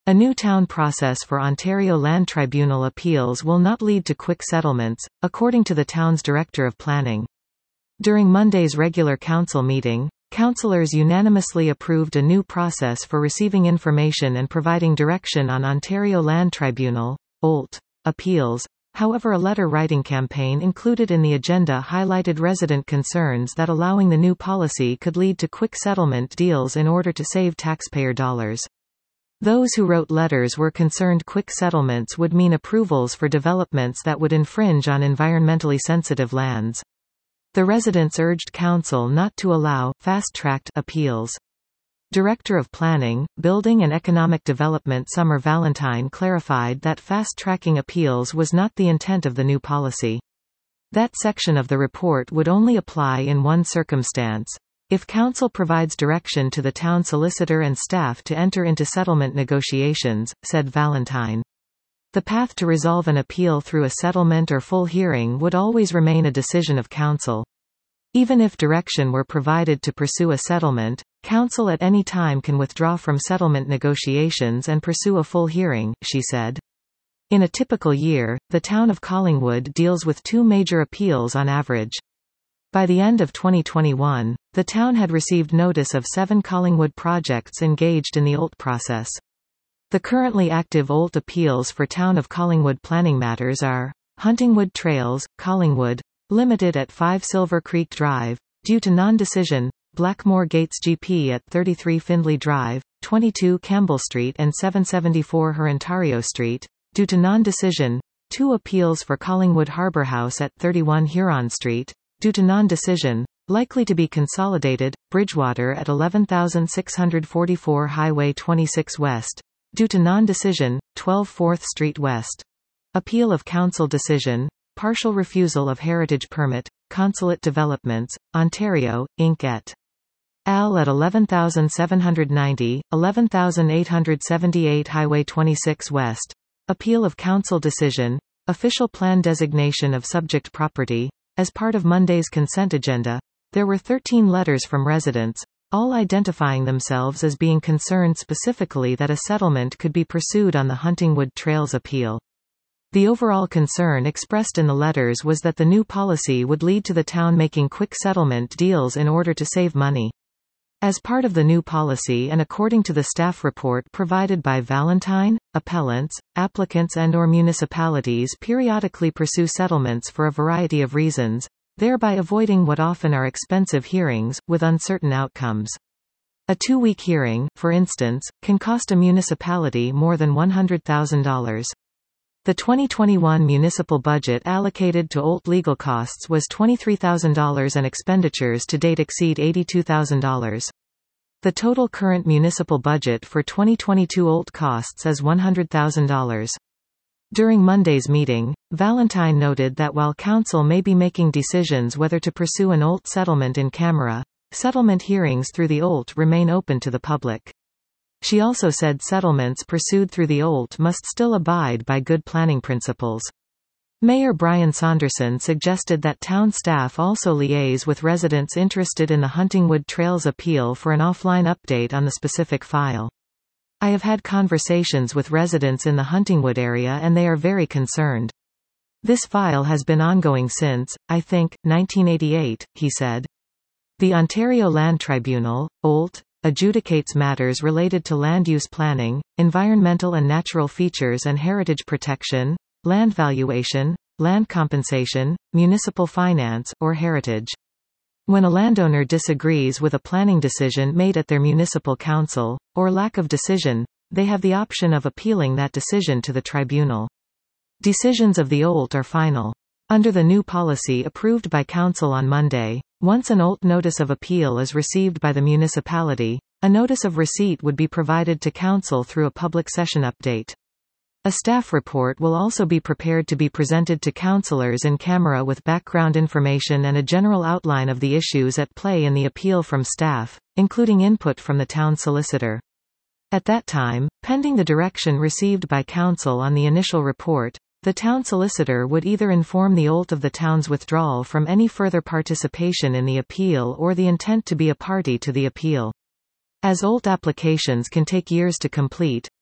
A new town process for Ontario Land Tribunal appeals will not lead to quick settlements, according to the town's Director of Planning. During Monday's regular council meeting, councillors unanimously approved a new process for receiving information and providing direction on Ontario Land Tribunal (OLT) appeals. However, a letter-writing campaign included in the agenda highlighted resident concerns that allowing the new policy could lead to quick settlement deals in order to save taxpayer dollars. Those who wrote letters were concerned quick settlements would mean approvals for developments that would infringe on environmentally sensitive lands. The residents urged council not to allow fast-tracked appeals. Director of Planning, Building and Economic Development Summer Valentine clarified that fast-tracking appeals was not the intent of the new policy. That section of the report would only apply in one circumstance: if council provides direction to the town solicitor and staff to enter into settlement negotiations, said Valentine. The path to resolve an appeal through a settlement or full hearing would always remain a decision of council. Even if direction were provided to pursue a settlement, council at any time can withdraw from settlement negotiations and pursue a full hearing, she said. In a typical year, the town of Collingwood deals with 2 major appeals on average. By the end of 2021, the town had received notice of 7 Collingwood projects engaged in the OLT process. The currently active OLT appeals for Town of Collingwood planning matters are Huntingwood Trails, Collingwood, Limited at 5 Silver Creek Drive, due to non-decision, Blackmore Gates GP at 33 Findlay Drive, 22 Campbell Street and 774 Ontario Street, due to non-decision, 2 appeals for Collingwood Harbour House at 31 Huron Street, due to non-decision, likely to be consolidated, Bridgewater at 11644 Highway 26 West, due to non-decision, 12 4th Street West. Appeal of council decision, partial refusal of heritage permit, Consulate Developments, Ontario, Inc. et al. At 11790, 11878 Highway 26 West. Appeal of council decision, official plan designation of subject property. As part of Monday's consent agenda, there were 13 letters from residents, all identifying themselves as being concerned specifically that a settlement could be pursued on the Huntingwood Trails appeal. The overall concern expressed in the letters was that the new policy would lead to the town making quick settlement deals in order to save money. As part of the new policy and according to the staff report provided by Valentine, appellants, applicants and/or municipalities periodically pursue settlements for a variety of reasons, thereby avoiding what often are expensive hearings, with uncertain outcomes. A 2-week hearing, for instance, can cost a municipality more than $100,000. The 2021 municipal budget allocated to OLT legal costs was $23,000 and expenditures to date exceed $82,000. The total current municipal budget for 2022 OLT costs is $100,000. During Monday's meeting, Valentine noted that while council may be making decisions whether to pursue an OLT settlement in camera, settlement hearings through the OLT remain open to the public. She also said settlements pursued through the OLT must still abide by good planning principles. Mayor Brian Saunderson suggested that town staff also liaise with residents interested in the Huntingwood Trails appeal for an offline update on the specific file. I have had conversations with residents in the Huntingwood area and they are very concerned. This file has been ongoing since, I think, 1988, he said. The Ontario Land Tribunal, OLT, adjudicates matters related to land use planning, environmental and natural features and heritage protection, land valuation, land compensation, municipal finance, or heritage. When a landowner disagrees with a planning decision made at their municipal council, or lack of decision, they have the option of appealing that decision to the tribunal. Decisions of the OLT are final. Under the new policy approved by council on Monday, once an OLT notice of appeal is received by the municipality, a notice of receipt would be provided to council through a public session update. A staff report will also be prepared to be presented to councillors in camera with background information and a general outline of the issues at play in the appeal from staff, including input from the town solicitor. At that time, pending the direction received by council on the initial report, the town solicitor would either inform the OLT of the town's withdrawal from any further participation in the appeal or the intent to be a party to the appeal. As OLT applications can take years to complete,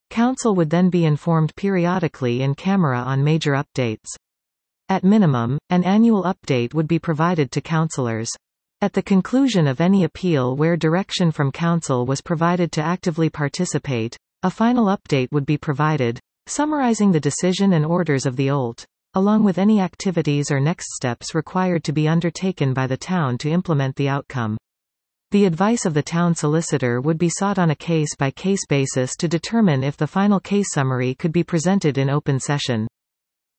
Council would then be informed periodically in camera on major updates. At minimum, an annual update would be provided to councillors. At the conclusion of any appeal where direction from Council was provided to actively participate, a final update would be provided, summarizing the decision and orders of the OLT, along with any activities or next steps required to be undertaken by the town to implement the outcome. The advice of the town solicitor would be sought on a case-by-case basis to determine if the final case summary could be presented in open session.